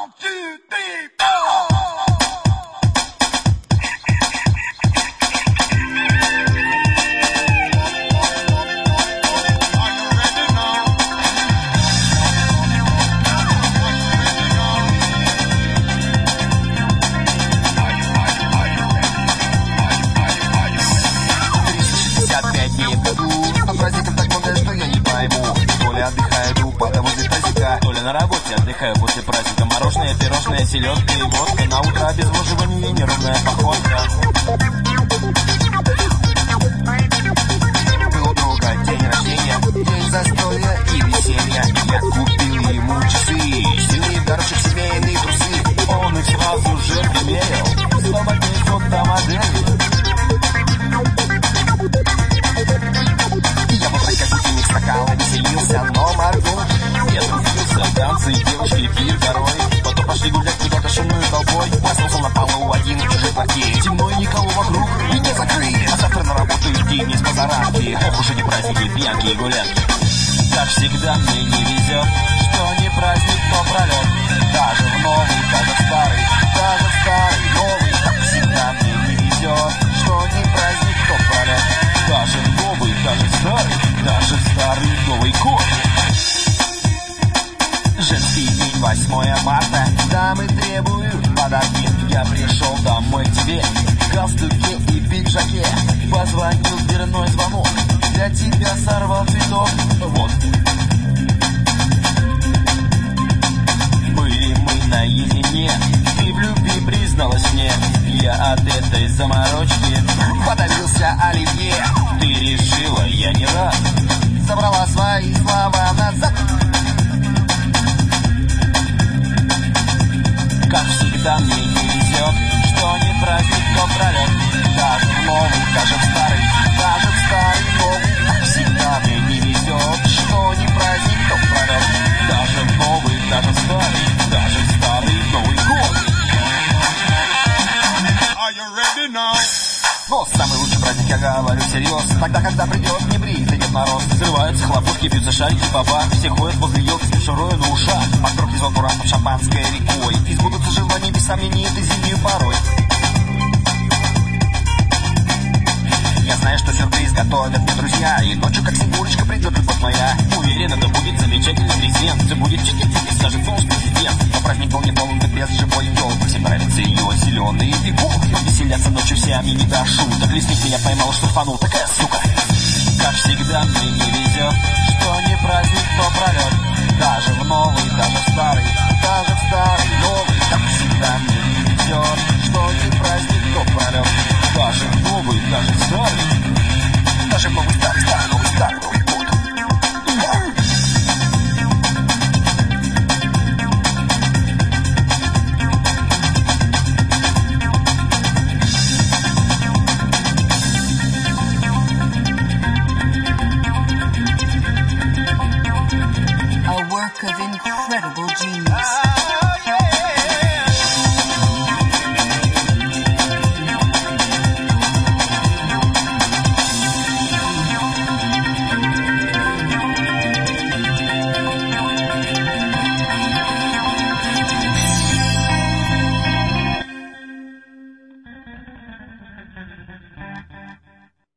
На работе отдыхаю после праздника. Мороженое, пирожное, селедка и водка. На утро обезвоживание, неровная походка. Был у друга день рождения, день застолья и веселья. Я купил ему часы, сильные дорожек, семейные трусы. Он их сразу же примерил, свободный фотомодели. Я был рассказательник, скакал, веселился, но моргнул. Я трудился, танцы, девочки, пили второй. Потом пошли гулять куда-то шумной толпой. Проснулся на полу один в чужой квартире. Темно и никого вокруг, и не закрыли. А завтра на работу идти не с позаранки. Ох уж эти праздники, пьянки и гулянки. Как всегда мне не везет, что не праздник, то пролет. Даже в новый, даже в старый, новый. Как всегда мне не везет, что не праздник, то пролет. Даже в новый, даже в старый Новый год. Женский день, 8 марта, дамы требуют подарки. Я пришел домой к тебе, в галстуке и пиджаке. Позвонил дверной звонок, для тебя сорвал цветок. Вот. Были мы наедине, ты в любви призналась мне. Я от этой заморочки подавился оливье. Ты решила, я не рад, забрала свои слова назад. Как всегда мне не везет, что не праздник, то пролет. Даже в новый, даже в старый новый. Как всегда мне не везет, что не праздник, то пролет. Даже в новый, даже в старый Новый год. Но самый лучший праздник, я говорю всерьез, тогда, когда придет небритый Дед Мороз. Взрываются хлопушки, бьются шарики по бак. Все ходят возле елки с мишурой на ушах. Под звон курантов шампанской рекой. И сбудутся желания без сомнений этой зимней порой. Я знаю, что сюрприз готовят мне друзья. И ночью, как снегурочка, придет любовь моя. Уверен, это будет замечательный презент. Все будет чики-чики, скажет солнце президент. Но праздник был не полон, да без живой елки. Всем нравятся ее зеленые фигурки. Веселятся ночью все, а мне не до шуток. Лесник меня поймал, штрафанул, такая сука. Как всегда мне не везет, что не праздник, то пролет. Даже в новый, даже в старый новый. Как всегда мне не везет, что не праздник, то пролет. Даже в новый, даже в старый новый год. A work of incredible genius.